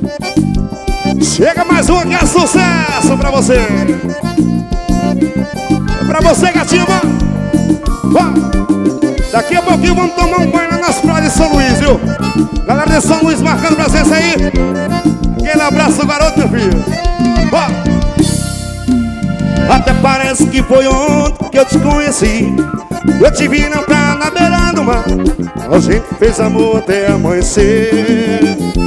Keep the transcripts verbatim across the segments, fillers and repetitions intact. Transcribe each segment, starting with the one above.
Chega mais uma que é sucesso pra você. É pra você, gatinho, vamos. Daqui a pouquinho vamos tomar um banho lá nas praias de São Luís, viu? Galera de São Luís marcando presença aí. Aquele abraço, garoto, meu filho. Bora. Até parece que foi ontem que eu te conheci. Eu te vi na praia, na beira do mar. A gente fez amor até amanhecer.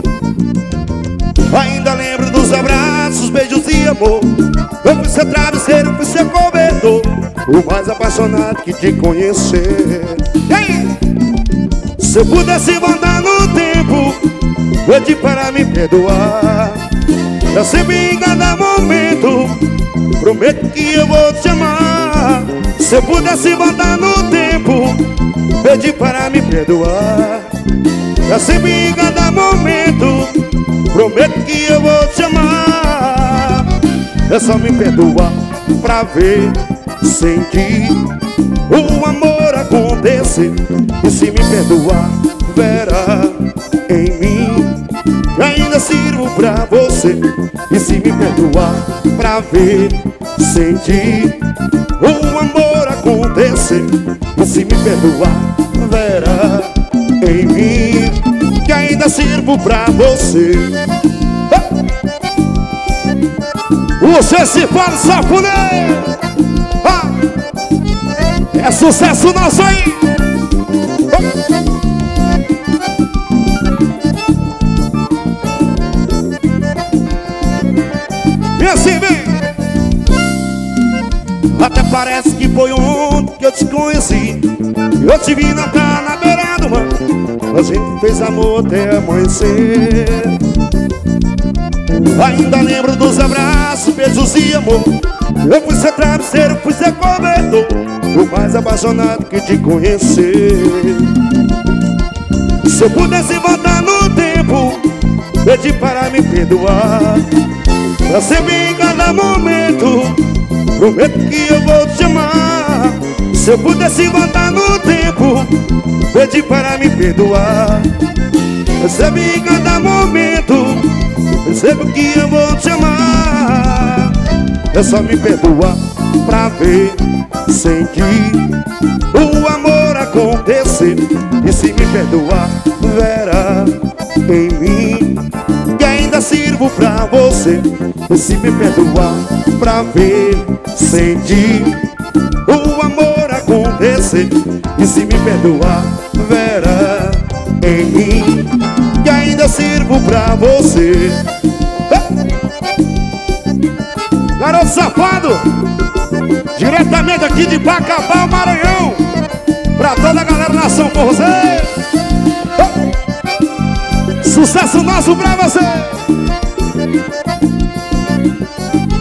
Ainda lembro dos abraços, beijos e amor. Eu fui seu travesseiro, fui seu cobertor, o mais apaixonado que te conhecer. Ei! Se eu pudesse voltar no tempo, pedi para me perdoar. Eu sempre em cada momento prometo que eu vou te amar. Se eu pudesse voltar no tempo, pedi para me perdoar. Eu sempre em cada momento prometo que eu vou te amar. É só me perdoar pra ver, sentir o amor acontecer. E se me perdoar, verá em mim que ainda sirvo pra você. E se me perdoar pra ver, sentir o amor acontecer. E se me perdoar, verá em mim que ainda sirvo pra você. Você se fala, safoné. Ah, é sucesso nosso aí. E assim vem. Até parece que foi ontem que eu te conheci. Eu te vi na praia, na beira do mar. A gente fez amor até amanhecer. Ainda lembro dos abraços, beijos e amor. Eu fui seu travesseiro, fui seu cobertor, o mais apaixonado que te conhecer. Se eu pudesse voltar no tempo, pedi para me perdoar. Pra sempre em cada momento prometo que eu vou te amar. Se eu pudesse voltar no tempo, pedi para me perdoar. Sempre em cada momento percebo que eu vou te amar. É só me perdoar pra ver, sentir o amor acontecer. E se me perdoar, verá em mim que ainda sirvo pra você. E se me perdoar pra ver, sentir o amor acontecer. E se me perdoar, verá em mim que ainda sirvo pra você. Garoto safado, diretamente aqui de Bacabal, Maranhão, pra toda a galera nação com você. Sucesso nosso pra você.